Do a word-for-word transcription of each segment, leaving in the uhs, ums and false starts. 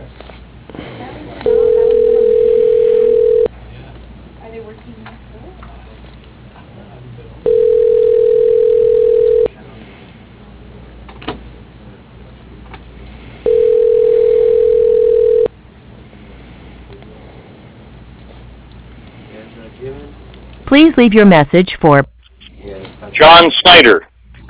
Please leave your message for John Snyder.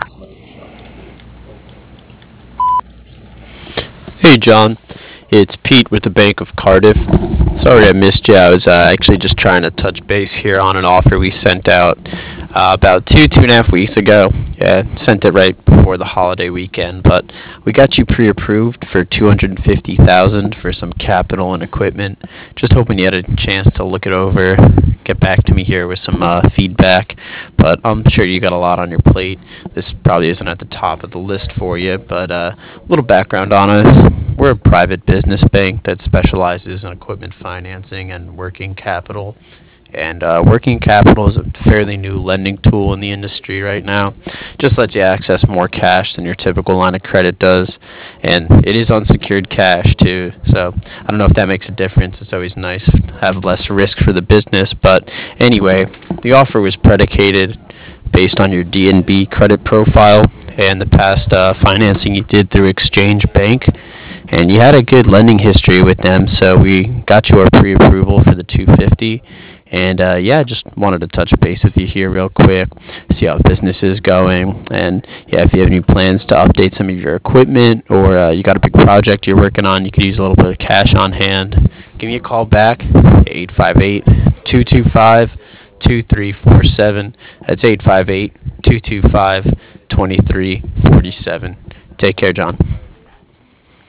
Hey John, it's Pete with the Bank of Cardiff. Sorry I missed you. I was uh, actually just trying to touch base here on an offer we sent out uh, about two, two and a half weeks ago. Yeah, sent it right before the holiday weekend, but we got you pre-approved for two hundred fifty thousand dollars for some capital and equipment. Just hoping you had a chance to look it over, get back to me here with some uh, feedback. But I'm sure you got a lot on your plate. This probably isn't at the top of the list for you, but uh, a little background on us. We're a private business bank that specializes in equipment financing and working capital. And uh, working capital is a fairly new lending tool in the industry right now. Just lets you access more cash than your typical line of credit does. And it is unsecured cash too. So I don't know if that makes a difference. It's always nice to have less risk for the business. But anyway, the offer was predicated based on your D N B credit profile and the past uh, financing you did through Exchange Bank. And you had a good lending history with them, so we got you our pre-approval for the two hundred fifty. And uh, yeah, just wanted to touch base with you here real quick, see how business is going, and yeah, if you have any plans to update some of your equipment, or uh, you got a big project you're working on, you could use a little bit of cash on hand. Give me a call back, eight five eight, two two five, two three four seven. That's eight five eight, two two five, two three four seven. Take care, John.